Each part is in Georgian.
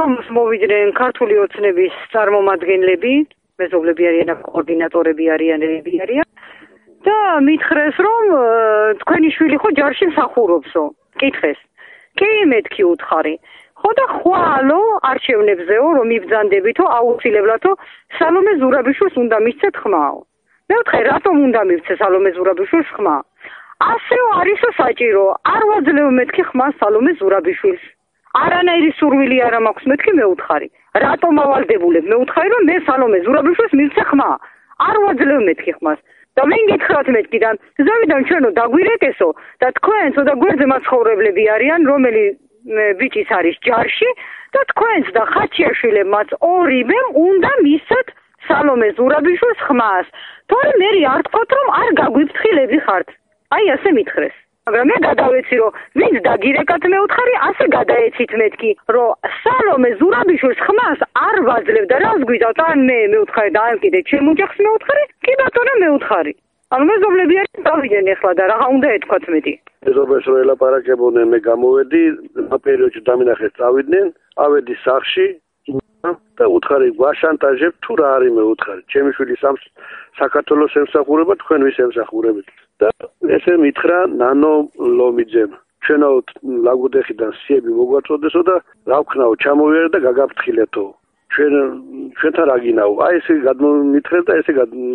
საღამოს მოვიდნენ ქართული ოცნების წარმომადგენლები, მეზობლები არიან, კოორდინატორები არიან და მითხრეს, რომ თქვენი შვილი ხო ჯარში მსახურობსო. კითხეს. კი მეთქი უთხარი. ხო და ხვალო არჩევნებზეო რომ იბრძანდებითო აუცილებლადო სალომე ზურაბიშვილს უნდა მისცეთ ხმაო. მე ვთხე რატომ უნდა მივცე სალომე ზურაბიშვილს ხმა? ასეო არისო საჭირო, არ ვაძლევ მეთქი ხმა სალომე ზურაბიშვილს. არანაირი სურვილი არ მაქვს მეთქი მე ვთხარი. რატომ ავალდებულებ? მე ვთხარი რომ მე სალომე ზურაბიშვილს მივცე ხმა. არ ვაძლევ მეთქი ხმას. და მე გითხრათ მეთქიდან, ზევიდან ჩვენო დაგვირეკესო და თქვენც და გვერდზე მაცხოვრებლები არიან, რომელიც ბიჭის არის ჯარში და თქვენც და ხაჩიაშვილებმაც ორივემ უნდა მისცეთ სალომე ზურაბიშვილს ხმას. თორემ მე არ თქვათ რომ არ გაგვიფრთხილები ხართ. აი ასე მითხრეს. მაგრამ მე გადავეცი რომ ვინც დაგირეკათ მე ვთხარი, ასე გადაეცით მეთქი, რომ სალომე ზურაბიშვილს ხმას არ ვაძლევ და რას გვიზავთ? ან მე ვთხარი და ან კიდე ჩემ ოჯახს მე ვთხარი, კი ბატონო მე ვთხარი. ანუ მეზობლები არიან დავიდნენ ახლა და რა უნდა ეთქვათ მეტი. მეზობლებს რო ელაპარაკებოდნენ, მე გამოვედი, ამ პერიოდში დამინახეს წავიდნენ, ავედი სახლში და უთხარი გვაშანტაჟებ თუ რა არის მე უთხარი. ჩემი შვილი საქართველოს ემსახურება, თქვენ ვის ემსახურებით? და ესე მითხრა ნანო ლომიძემ. ჩვენო ლაგუდეხიდან სიები მოგვაწოდესო და რა ვქნაო, ჩამოვიარე და გაგაფრთხილეთო. ჩვენთან რა გინაო? აი ესე გადმომითხრეს და ესე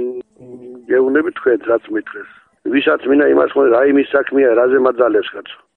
გეუბნები თქვენ რაც მითხრეს. ვისაც მინა იმას ხომ რა იმის საქმეა, რაზე მაძალებს კაცო.